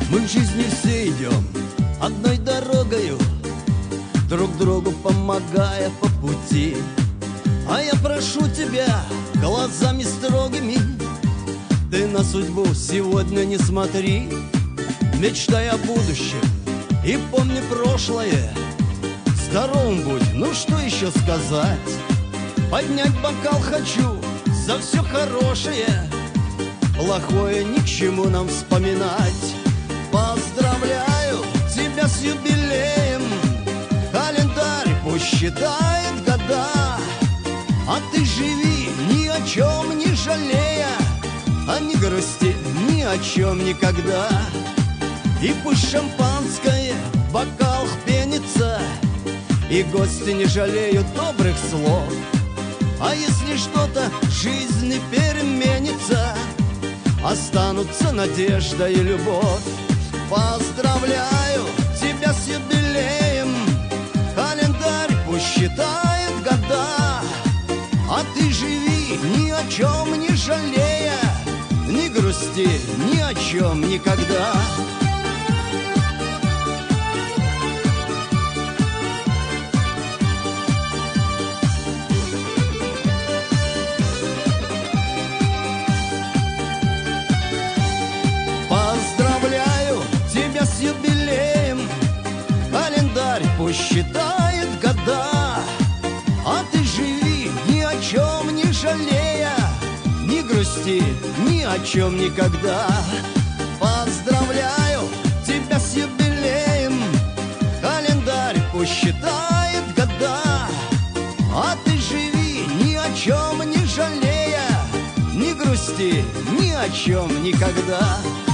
Мы в жизни все идем одной дорогою, друг другу помогая по пути. А я прошу тебя глазами строгими, ты на судьбу сегодня не смотри. Мечтай о будущем и помни прошлое. Здоровым будь, ну что еще сказать? Поднять бокал хочу за все хорошее, плохое ни к чему нам вспоминать. Поздравляю тебя с юбилеем, календарь пусть считает года, а ты живи ни о чем не жалея, а не грусти ни о чем никогда. И пусть шампанское в бокалах пенится, и гости не жалеют добрых слов. А если что-то в жизни переменится, останутся надежда и любовь. Поздравляю тебя с юбилеем, календарь пусть считает года, а ты живи ни о чем не жалея, не грусти ни о чем никогда. Поздравляю тебя с юбилеем, календарь пусть считает года, а ты живи ни о чем не жалея, не грусти ни о чем никогда. Поздравляю тебя с юбилеем, календарь пусть считает года, а ты живи ни о чем не жалея, не грусти ни о чем никогда.